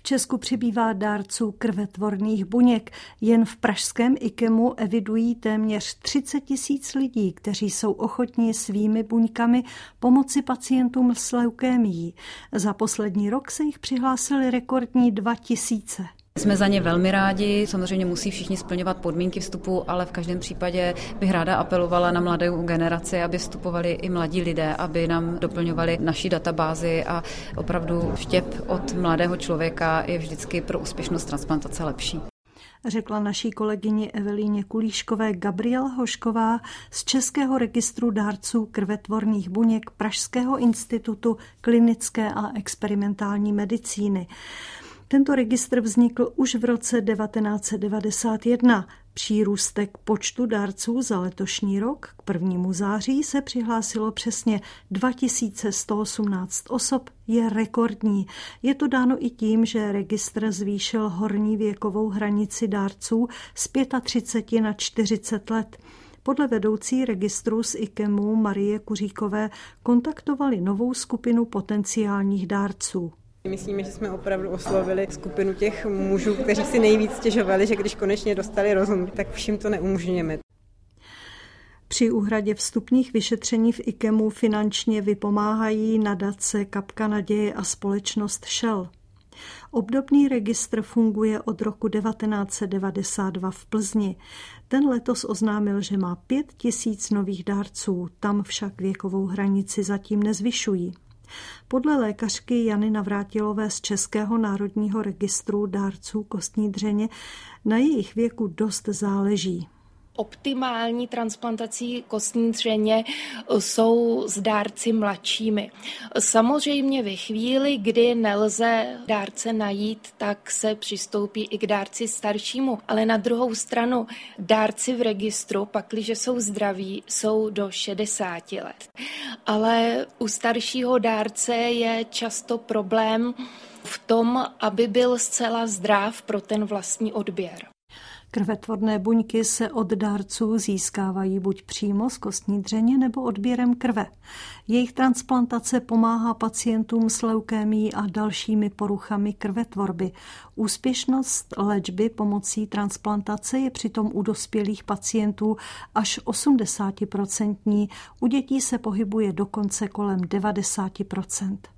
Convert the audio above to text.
Česku přibývá dárců krvetvorných buněk. Jen v pražském IKEMu evidují téměř 30 000 lidí, kteří jsou ochotní svými buňkami pomoci pacientům s leukémií. Za poslední rok se jich přihlásili rekordní 2000. Jsme za ně velmi rádi, samozřejmě musí všichni splňovat podmínky vstupu, ale v každém případě bych ráda apelovala na mladou generaci, aby vstupovali i mladí lidé, aby nám doplňovali naši databázi a opravdu štěp od mladého člověka je vždycky pro úspěšnost transplantace lepší. Řekla naší kolegyni Evelíně Kulíškové Gabriela Hošková z Českého registru dárců krvetvorných buněk Pražského institutu klinické a experimentální medicíny. Tento registr vznikl už v roce 1991. Přírůstek počtu dárců za letošní rok k 1. září se přihlásilo přesně 2118 osob, je rekordní. Je to dáno i tím, že registr zvýšil horní věkovou hranici dárců z 35 na 40 let. Podle vedoucí registru z IKEMu Marie Kuříkové kontaktovali novou skupinu potenciálních dárců. Myslíme, že jsme opravdu oslovili skupinu těch mužů, kteří si nejvíc stěžovali, že když konečně dostali rozum, tak všim to neumožňujeme. Při úhradě vstupních vyšetření v IKEMu finančně vypomáhají nadace Kapka naděje a společnost Shell. Obdobný registr funguje od roku 1992 v Plzni. Ten letos oznámil, že má 5 000 nových dárců, tam však věkovou hranici zatím nezvyšují. Podle lékařky Jany Navrátilové z Českého národního registru dárců kostní dřeně na jejich věku dost záleží. Optimální transplantací kostní dřeně jsou s dárci mladšími. Samozřejmě ve chvíli, kdy nelze dárce najít, tak se přistoupí i k dárci staršímu. Ale na druhou stranu dárci v registru, pakliže jsou zdraví, jsou do 60 let. Ale u staršího dárce je často problém v tom, aby byl zcela zdrav pro ten vlastní odběr. Krvetvorné buňky se od dárců získávají buď přímo z kostní dřeně nebo odběrem krve. Jejich transplantace pomáhá pacientům s leukémií a dalšími poruchami krvetvorby. Úspěšnost léčby pomocí transplantace je přitom u dospělých pacientů až 80%, u dětí se pohybuje dokonce kolem 90%.